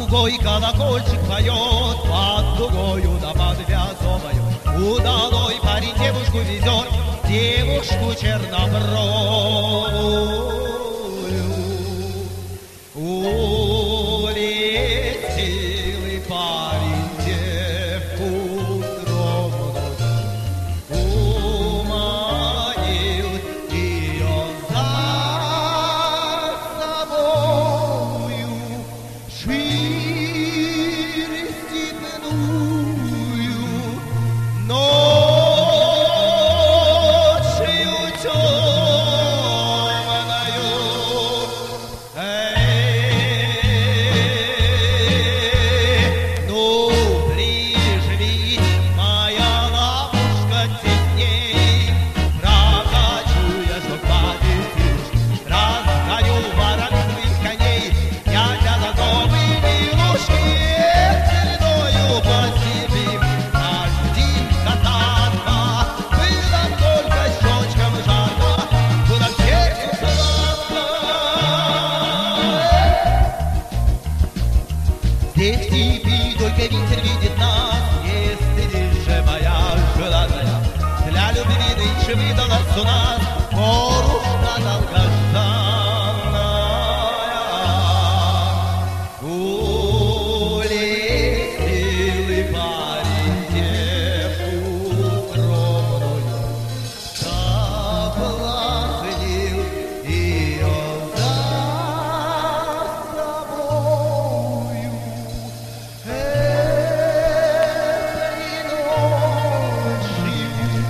дугой колокольчик поет, под дугою да под вязовою. Удалой парень девушку везет, девушку чернобровую. Улетел и парень девку тронул, уманил ее за собою, шире степную, ночью темною. Ну, прижми, моя лапушка, тесней, прокачу я, чтоб победишь, разгоню воронских коней, я для знакомой милушки черною по себе. Один кататься, было только щечкам жарко, было в сердце сладко. Здесь в степи только ветер видит нас, если лишь же моя желанная для любви нынче выдалась у нас порушка долгожданная. Улетел и парень девку скромную, соблазнил ее за собою. Этой ночью,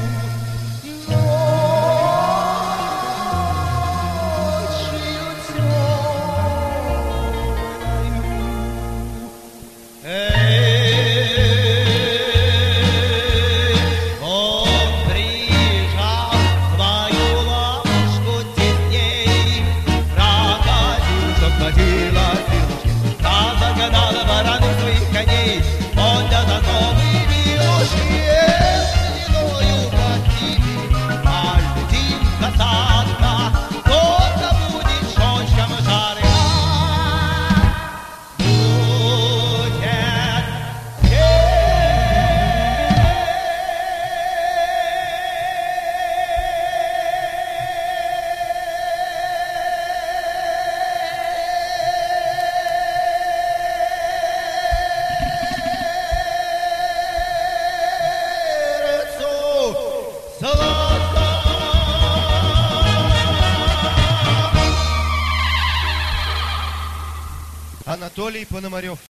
он прижал свою лапушку тесней, прокатил, чтоб хватило силушки, разогнала вороных своих коней. Он для знакомой милушки длиною по себе, один касатка, только будет щечкам жарко. Анатолий Пономарев.